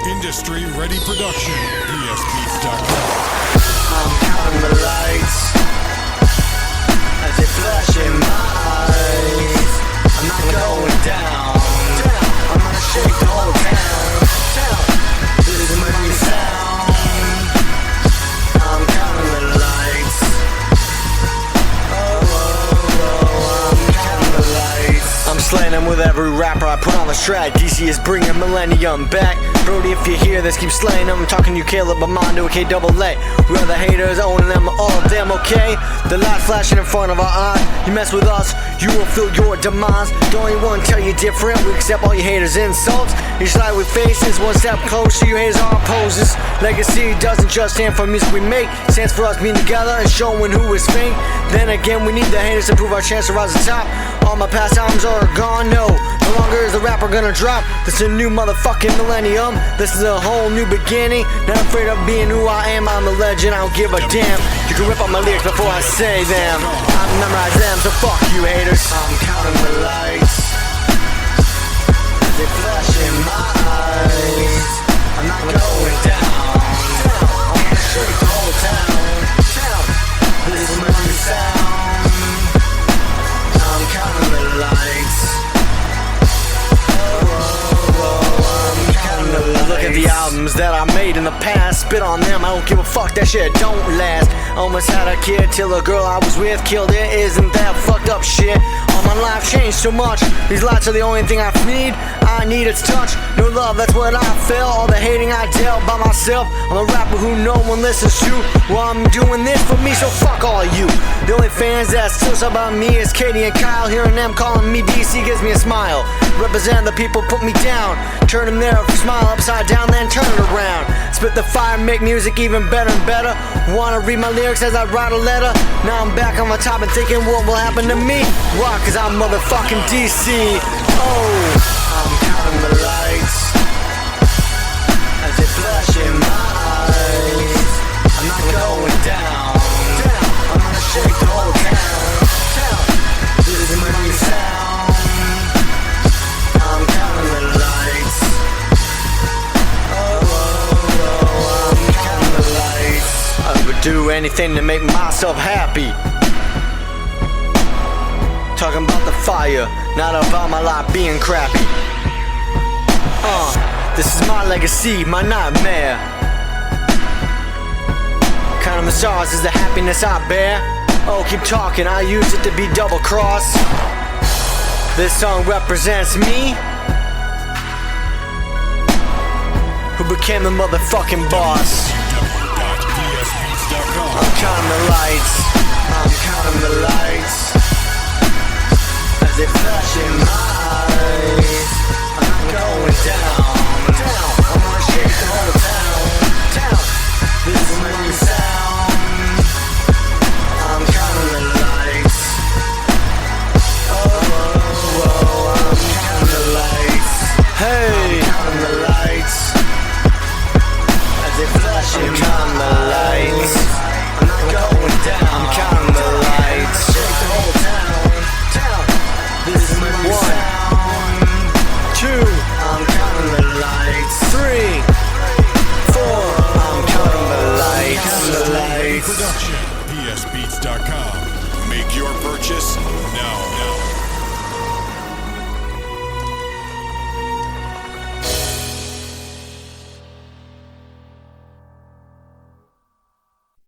Industry Ready Production. PSBeats.com. I'm counting the lights as they flash in my eyes. I'm not going down. I'm gonna shake the whole town. This is my new sound. I'm counting the lights. I'm counting the lights. I'm slaying them with every rapper I put on the track. DC is bringing Millennium back. Brody, if you hear this, keep slaying them. I'm talking to you, Caleb Armando, K-double-A. We are the haters, owning them all damn okay. The light flashing in front of our eyes. You mess with us, you will feel your demise. Don't anyone tell you different. We accept all your haters' insults. You slide with faces, one step closer. You haters are opposers. Legacy doesn't just stand for music we make. It stands for us being together and showing who is fake. Then again, we need the haters to prove our chance to rise to the top. All my past albums are gone, no longer is the rapper gonna drop. This is a new motherfucking millennium. This is a whole new beginning. Not afraid of being who I am. I'm a legend, I don't give a damn. You can rip up my lyrics before I say them. I memorize them, so fuck you haters. I'm counting the lights as they flash in my eyes. I'm not going down. I'm gonna shake the whole town. This is my new sound. I'm counting the lights. Look at the albums that I made in the past. Spit on them, I don't give a fuck, that shit don't last. Almost had a kid till a girl I was with killed it. Isn't that fucked up shit? All my life changed so much. These lights are the only thing I need. I need its touch. No love, that's what I feel. All the hating I dealt by myself. I'm a rapper who no one listens to. Well, I'm doing this for me, so fuck all of you. The only fans that still sub about me is Katie and Kyle. Hearing them calling me DC gives me a smile. Represent the people, put me down. Turn them their smile upside down, then turn it around. Spit the fire, make music even better and better. Wanna read my lyrics as I write a letter? Now I'm back on the top and thinking what will happen to me. Why? Cause I'm motherfucking DC. Oh, I'm counting the lights as they flash in my eyes. I'm not going down. I'm gonna shake the whole town. This is my new sound. I'm counting the lights. I'm counting the lights. I would do anything to make myself happy. Talking about the fire, not about my life being crappy. This is my legacy, my nightmare. Counting the stars is the happiness I bear. Oh, keep talking, I use it to be double cross. This song represents me, who became the motherfucking boss. I'm counting the lights. I'm counting the lights as they flash in my eyes. I'm not going down. I'm gonna shake the whole town. This is my new sound. I'm counting the lights. I'm counting the lights. Hey, I'm counting the lights as they flash in my eyes. I'm not going down. I'm counting the lights. Shake the whole town. This is my new sound. 2, I'm counting the lights. 3, 4, I'm counting the lights. Production. PSBeats.com. Make your purchase now.